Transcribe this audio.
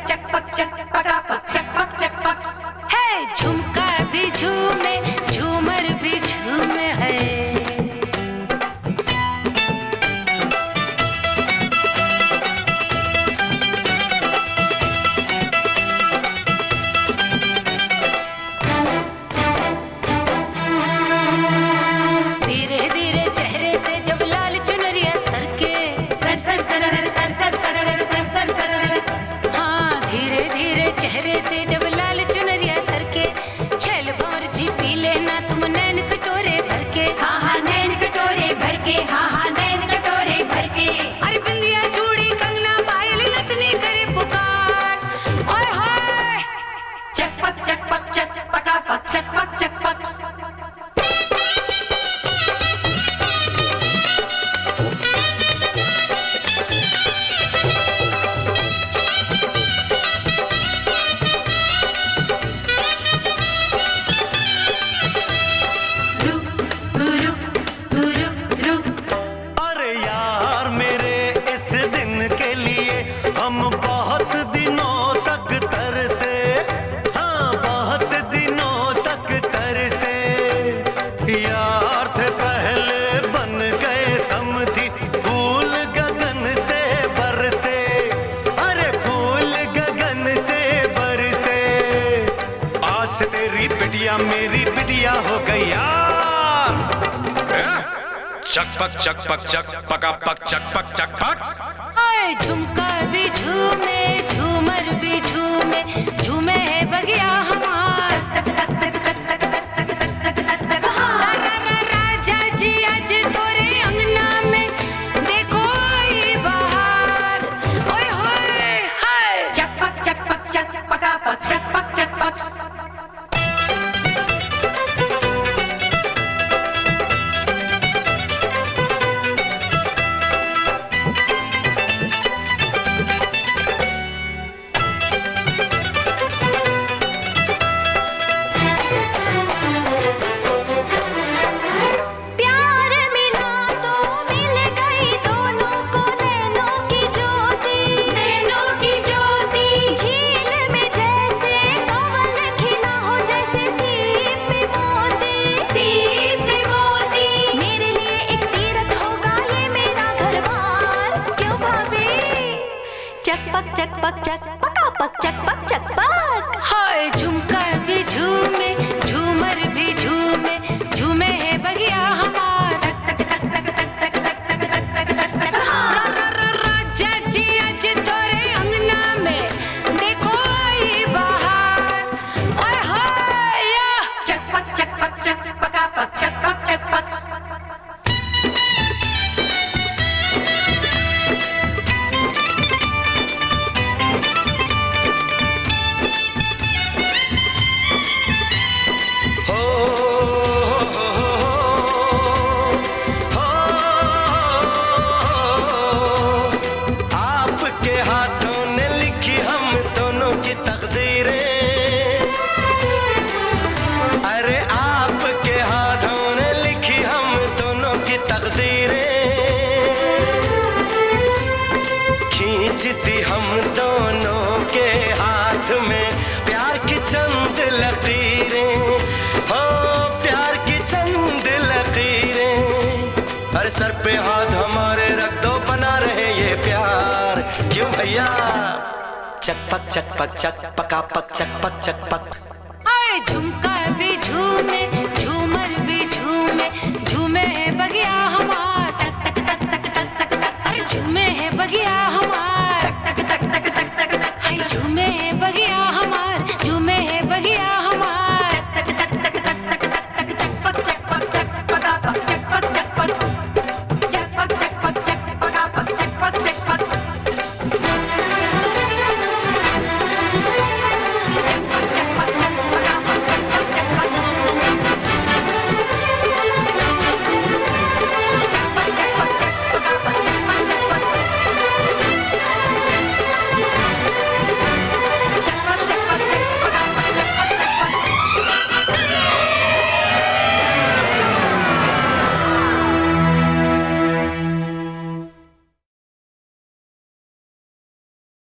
चकपक चकपका पक चकपक चकपक है झुमका भी झूमे झूमर भी झूमे है। धीरे धीरे चेहरे से जब लाल चुनरिया सरके सर सर सरर सर सर सरर सर सर सरर। हाँ धीरे धीरे चेहरे से जब लाल चुनरिया सरके छैल भंवर जी पी लेना तुम नैन कटोरे भर के। हाँ हाँ नैन कटोरे भर के, हाँ हाँ नैन कटोरे भर के। अरे बिंदिया चूड़ी कंगना पायल नथनी करे पुकार ओए होए। चकपक चकपक चकपका पक चकपक चकपक हम बहुत दिनों तक तरसे, हाँ बहुत दिनों तक तरसे। यार थे पहले बन गए समधी, फूल गगन से बरसे। अरे फूल गगन से बरसे। आज से तेरी बिटिया मेरी बिटिया हो गई यार। चकपक चकपक चकपका पक चकपक चकपक। ओए झुमका भी झूमे झूमर भी झूमे झूमे है बगिया हमार। राजा जी आज तोरे अंगना में देखो आई बहार ओए होए हाय। चकपक चकपक चकपका पक चकपक चकपक चकपक चकपक चकपका पक चकपक चकपक। हाय झुमका भी झूमे झूमर भी झूमे झूमे है बगिया हमार। राजा जी आज तोरे अंगना में देखो आई बहार ओए होए। चकपक चकपक चकपका पक चकपक चकपक खींचती हम दोनों के हाथ में प्यार की चंद लकीरें। हो प्यार की चंद लकीरें। अरे सर पे हाथ हमारे रख दो, बना रहे ये प्यार। क्यों भैया? चकपक चकपक चकपका पक चकपक चकपक। आए झुमका भी झूमे